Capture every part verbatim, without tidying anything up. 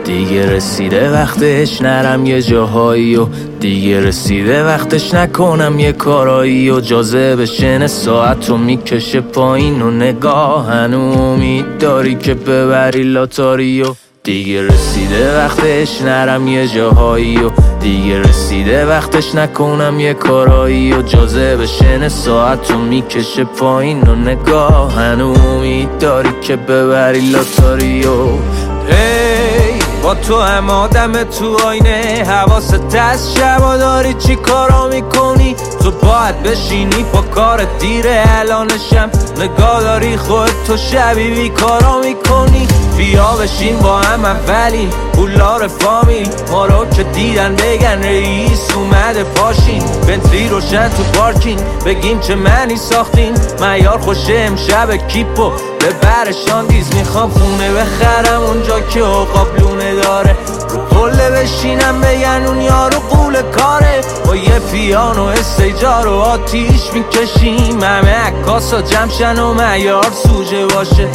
دیگه رسیده وقتش نرم یه جاهایی و دیگه رسیده وقتش نکنم یه کارایی و جازه بشن ساعت رو میکشه پایین و نگاه هنو امید داری که ببری لاتاری و دیگه رسیده وقتش نرم یه جاهایی و دیگه رسیده وقتش نکنم یه کارایی و جازه بشن ساعت رو میکشه پایین و نگاه هنو امید داری که ببری لاتاری و ای با تو هم آدم تو آینه حواست از شبا داری چی کارا میکنی تو باید بشینی با کار دیره الانشم نگاه داری خود تو شبی بی کارا میکنی بیا بشین با هم اولی پولا رفامی ما رو که دیدن بگن رئیس اومده پاشین بنتلی روشن تو پارکینگ بگیم چه منی ساختین معیار خوشه امشب کیپو به برشان دیز میخوام خونه بخرم اونجا که قابلونه داره رو پله بشینم بگن اون یارو قول کاره با یه پیانو استیجا رو آتیش میکشیم همه عکاسا جمشن و معیار سوژه باشه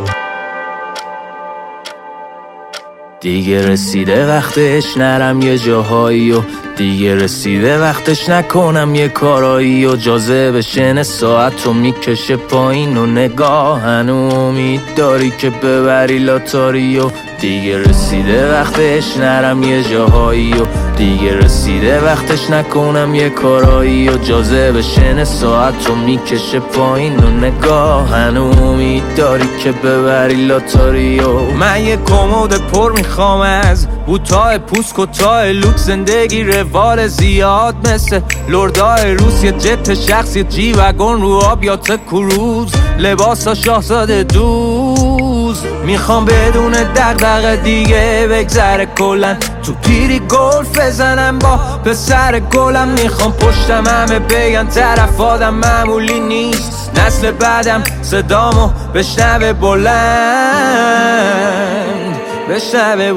دیگه رسیده وقتش نرم یه جاهایی و دیگه رسیده وقتش نکنم یه کارایی و جازه بشن ساعت رو میکشه پایین و نگاه هنو امید داری که ببری لاتاری و دیگه رسیده وقتش نرم یه جاهایی و دیگه رسیده وقتش نکنم یه کارایی و جازه بشن ساعت رو میکشه پایین و نگاه هنو امید داری که ببری لاتاری و من یه کمد پر میخوام از بوتای پوست کتای لوک زندگی روال زیاد مثل لردای روس یه جت شخص یه جی وگن رو آب یا ته کروز لباسا شاهزاده دوز میخوام بدون دغدغه دیگه بگذره کلن تو پیری گلف بزنم با پسر گلم میخوام پشتم همه بگن طرف آدم معمولی نیست نسل بعدم صدامو بشنوه بلند بشنوه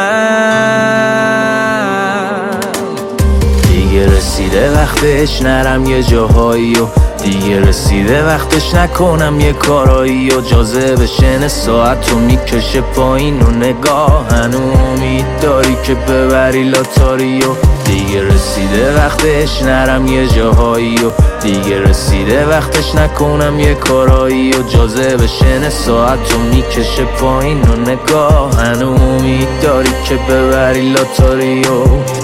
بلند دیگه رسیده وقتش نرم یه جاهایی و دیگه رسیده وقتش نکنم یه کارایی و جازه بشن ساعت رو میکشه پایین و نگاه هنو امید داری که ببری لاتاری و دیگه رسیده وقتش نرم یه جاهایی و دیگه رسیده وقتش نکنم یه کارایی و جازه بشن ساعت رو میکشه پایین و نگاه هنو امید داری که ببری لاتاری و